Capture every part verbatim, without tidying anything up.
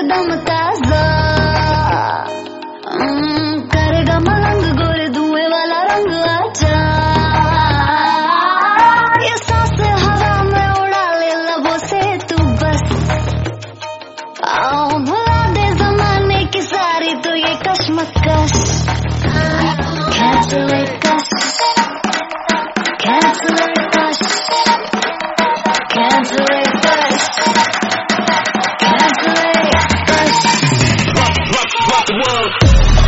एकदम ताजा, करेगा मलंग गोरे धुएं वाला रंग आजा। ये सांसें हवा में उड़ा ले लबों से तू बस, आओ भुला दे जमाने की सारी तो ये कशमकश। Cancel it, crush. Cancel it, crush. Cancel it, crush. Cancel it, crush. Rock, rock, rock the world.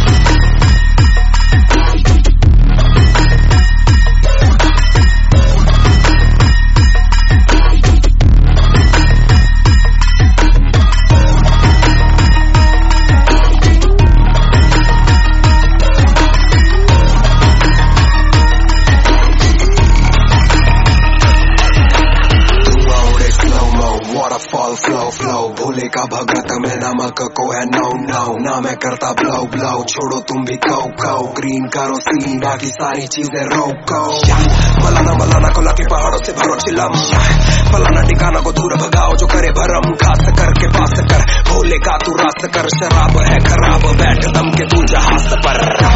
Waterfall flow flow, भोले का भगत में नमक को है नो नो, ना मैं करता ब्लो ब्लो, छोड़ो तुम भी कौ कौ, ग्रीन करो सीन बाकी सारी चीजें रोको। मलाना मलाना को लाके पहाड़ों से भरो चिलम, फलाना ठिकाना को दूर भगाओ जो करे भरम, खास करके पास कर भोले का तू रास कर, शराब है खराब बैठ दम के तू जहाज पर।